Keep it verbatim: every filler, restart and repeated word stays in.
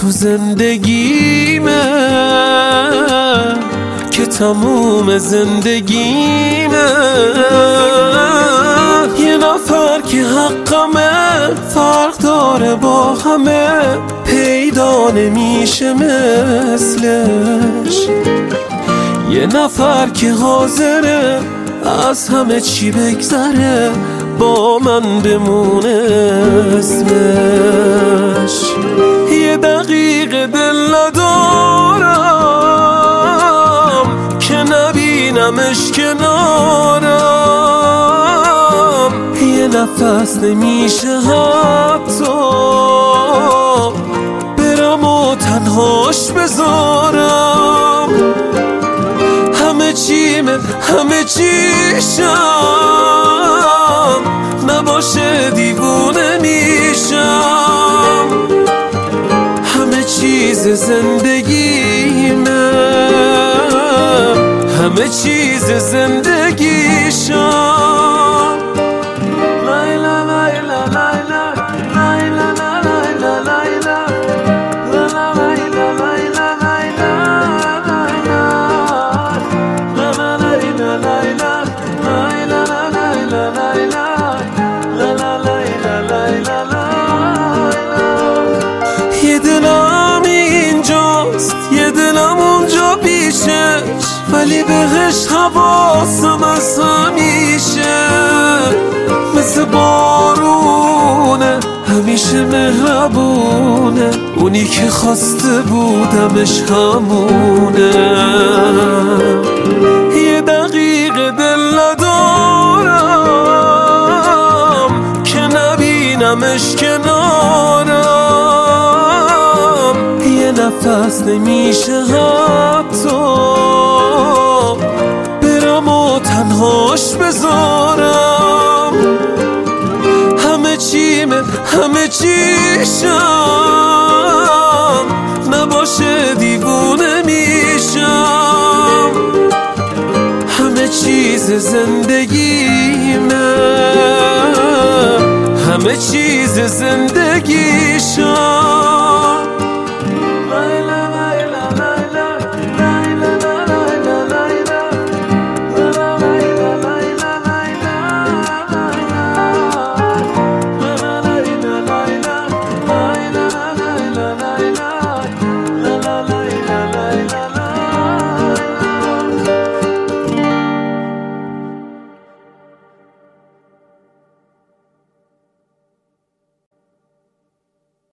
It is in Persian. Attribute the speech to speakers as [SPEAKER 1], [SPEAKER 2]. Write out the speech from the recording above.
[SPEAKER 1] تو زندگیمه که تموم زندگیمه. یه نفر که حقمه فرق داره با همه، پیدا نمیشه مثلش. یه نفر که حاضره از همه چی بگذره، با من بمونه اسمش. یه دقیقه دل ندارم که نبینمش کنارم. یه نفس نمیشه حتی برم و تنهاش بذارم. همه چیمه همه چیشم، نباشه دیوونه میشم. همه چیز زندگیمه، همه چیز زندگیشم. لیلا لیلا لیلا لیلا لیلا لیلا یه دلم اینجاست یه دلم اونجا پیشش، ولی بهش حواسم از همیشه. مثل بارونه همیشه مهربونه، اونی که خواسته بودمش همونه. یه دقیقه دل ندارم که نبینمش کنارم. یه نفس نمیشه حتی برم و تنهاش بذارم. همه چیمه همه چیشم، نباشه دیوونه میشم. همه چیز زندگیمه، همه چیز زندگیشم.